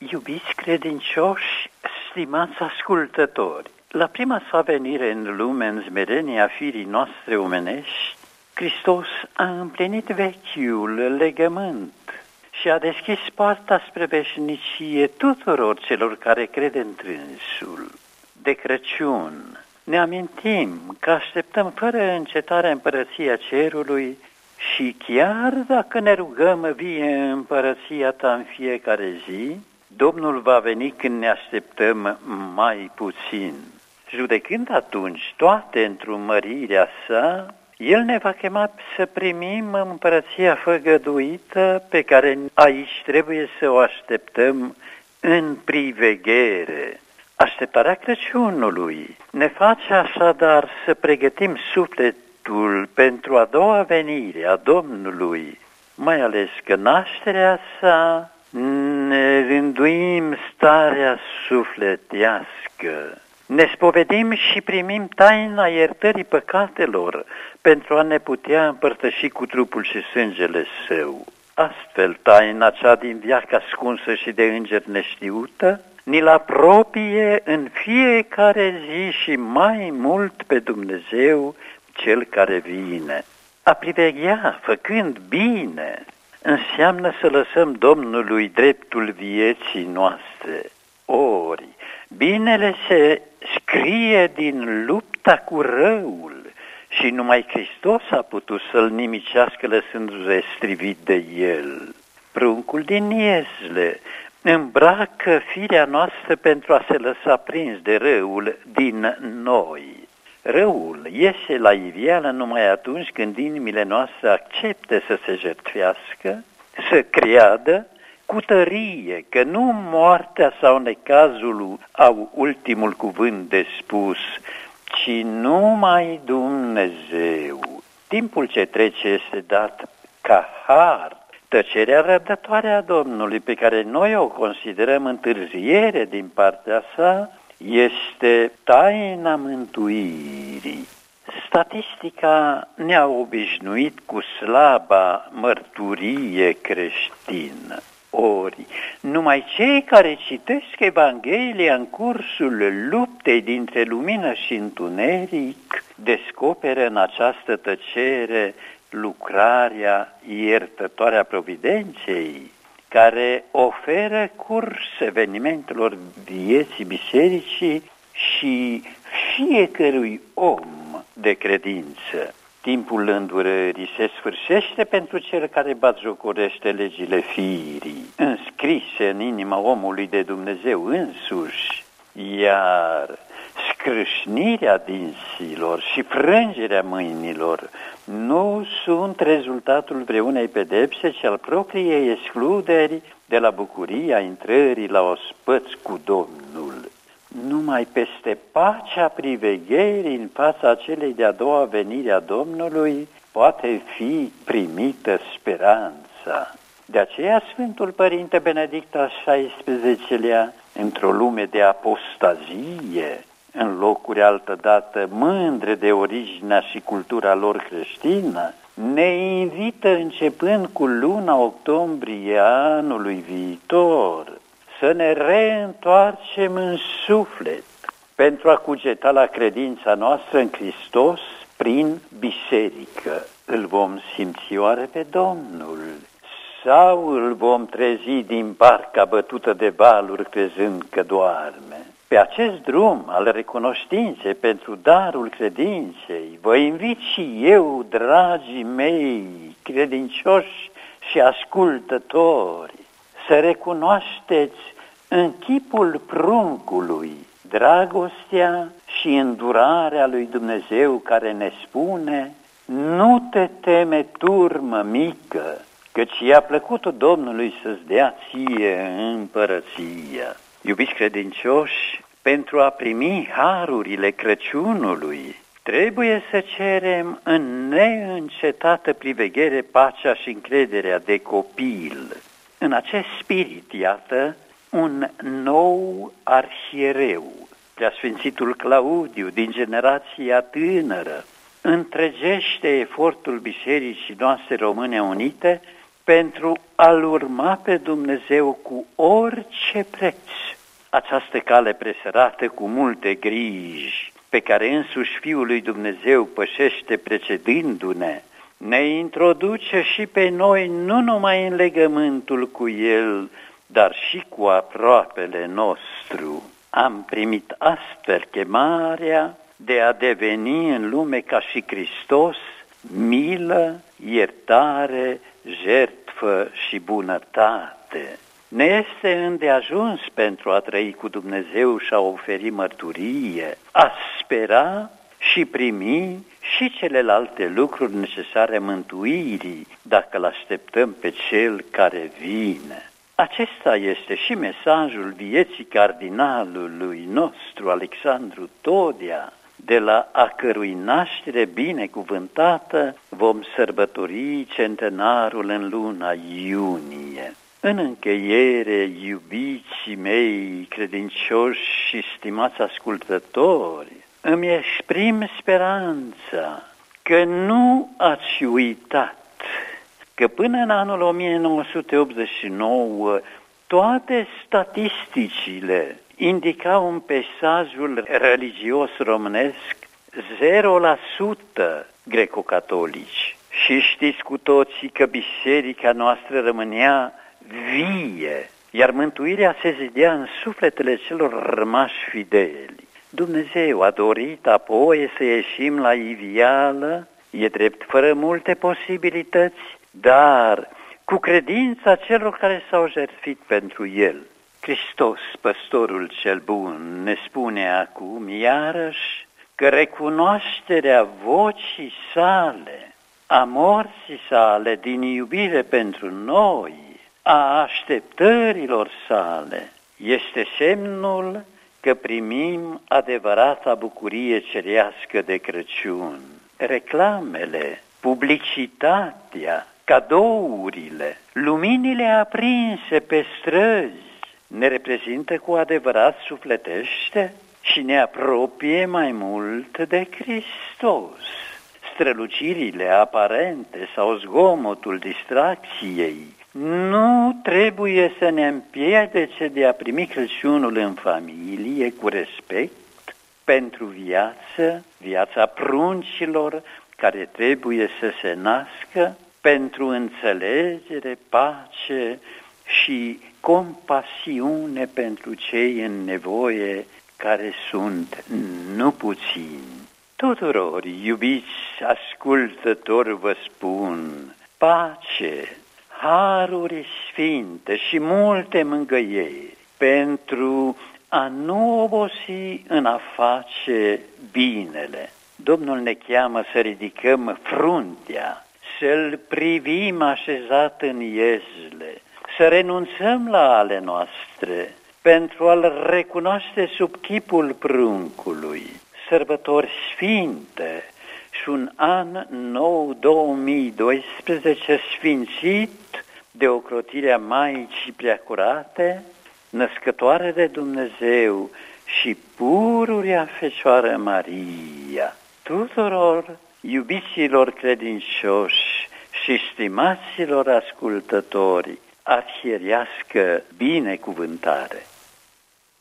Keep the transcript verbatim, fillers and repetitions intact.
Iubiți credincioși, stimați ascultători, la prima sa venire în lume, în smerenia firii noastre omenești, Hristos a împlinit vechiul legământ și a deschis poarta spre veșnicie tuturor celor care cred în Trânsul. De Crăciun ne amintim că așteptăm fără încetare împărăția cerului și chiar dacă ne rugăm vie împărăția ta în fiecare zi, Domnul va veni când ne așteptăm mai puțin. Judecând atunci toate într-o mărirea sa, El ne va chema să primim împărăția făgăduită pe care aici trebuie să o așteptăm în priveghere. Așteptarea Crăciunului ne face așadar să pregătim sufletul pentru a doua venire a Domnului, mai ales că nașterea sa ne rânduim starea sufletească. Ne spovedim și primim taina iertării păcatelor pentru a ne putea împărtăși cu trupul și sângele Său. Astfel, taina cea din veac ascunsă și de îngeri neștiută ni-l apropie în fiecare zi și mai mult pe Dumnezeu, Cel care vine. A priveghea, făcând bine, înseamnă să lăsăm Domnului dreptul vieții noastre. Ori, binele se scrie din lupta cu răul și numai Hristos a putut să-l nimicească lăsându-se strivit de el. Pruncul din iezle îmbracă firea noastră pentru a se lăsa prins de răul din noi. Răul iese la iveală numai atunci când inimile noastre acceptă să se jertfească, să creadă cu tărie că nu moartea sau necazul au ultimul cuvânt de spus, ci numai Dumnezeu. Timpul ce trece este dat ca har. Tăcerea răbdătoare a Domnului, pe care noi o considerăm întârziere din partea sa, este taina mântuirii. Statistica ne-a obișnuit cu slaba mărturie creștină. Ori, numai cei care citesc Evanghelia în cursul luptei dintre lumină și întuneric descoperă în această tăcere lucrarea iertătoare a providenței, care oferă curs evenimentelor vieții bisericii și fiecărui om de credință. Timpul îndurării se sfârșește pentru cel care batjocorește legile firii, înscrise în inima omului de Dumnezeu însuși, iar scrâșnirea dinților și frângerea mâinilor nu sunt rezultatul vreunei pedepse, ci al propriei excluderi de la bucuria intrării la ospăți cu Domnul. Numai peste pacea privegherii în fața celei de-a doua venire a Domnului poate fi primită speranța. De aceea Sfântul Părinte Benedict al șaisprezecelea, într-o lume de apostazie, în locuri altădată mândre de originea și cultura lor creștină, ne invită începând cu luna octombrie anului viitor să ne reîntoarcem în suflet pentru a cugeta la credința noastră în Hristos prin biserică. Îl vom simți oare pe Domnul? Sau îl vom trezi din barca bătută de valuri crezând că doarme? Pe acest drum al recunoștinței pentru darul credinței, vă invit și eu, dragii mei, credincioși și ascultători, să recunoașteți în chipul pruncului dragostea și îndurarea lui Dumnezeu care ne spune: nu te teme, turmă mică, căci i-a plăcut Domnului să-ți dea ție împărăția. Iubiți credincioși, pentru a primi harurile Crăciunului, trebuie să cerem în neîncetată priveghere pacea și încrederea de copil. În acest spirit, iată, un nou arhiereu, Preasfințitul Claudiu, din generația tânără, întregește efortul Bisericii noastre Române Unite pentru a-L urma pe Dumnezeu cu orice preț. Această cale presărată cu multe griji, pe care însuși Fiul lui Dumnezeu pășește precedându-ne, ne introduce și pe noi nu numai în legământul cu El, dar și cu aproapele nostru. Am primit astfel chemarea de a deveni în lume ca și Hristos, milă, iertare, jertfă și bunătate. Ne este îndeajuns pentru a trăi cu Dumnezeu și a oferi mărturie, a spera și primi și celelalte lucruri necesare mântuirii, dacă l-așteptăm pe Cel care vine. Acesta este și mesajul vieții cardinalului nostru, Alexandru Todea, de la a cărui naștere binecuvântată vom sărbători centenarul în luna iunie. În încheiere, iubiții mei credincioși și stimați ascultători, îmi exprim speranța că nu ați uitat că până în anul o mie nouă sute optzeci și nouă toate statisticile indicau în peisajul religios românesc zero la sută greco-catolici. Și știți cu toții că biserica noastră rămânea vie, iar mântuirea se zidea în sufletele celor rămași fideli. Dumnezeu a dorit apoi să ieșim la ivială, e drept fără multe posibilități, dar cu credința celor care s-au jertfit pentru El. Hristos, păstorul cel bun, ne spune acum iarăși că recunoașterea vocii sale, a morții sale din iubire pentru noi, a așteptărilor sale, este semnul că primim adevărata bucurie cerească de Crăciun. Reclamele, publicitatea, cadourile, luminile aprinse pe străzi ne reprezintă cu adevărat sufletește și ne apropie mai mult de Hristos. Strălucirile aparente sau zgomotul distracției nu trebuie să ne împiedice de a primi Crăciunul în familie cu respect pentru viață, viața pruncilor care trebuie să se nască, pentru înțelegere, pace și compasiune pentru cei în nevoie, care sunt nu puțini. Tuturor, iubiți ascultători, vă spun pace, haruri sfinte și multe mângâieri pentru a nu obosi în a face binele. Domnul ne cheamă să ridicăm fruntea, să-L privim așezat în iezle, să renunțăm la ale noastre pentru a-L recunoaște sub chipul pruncului. Sărbători sfinte și un an nou două mii doisprezece sfințit de ocrotirea Maicii Preacurate, născătoare de Dumnezeu și pururea Fecioară Maria. Tuturor iubiților credincioși și stimaților ascultători, arhierească binecuvântare.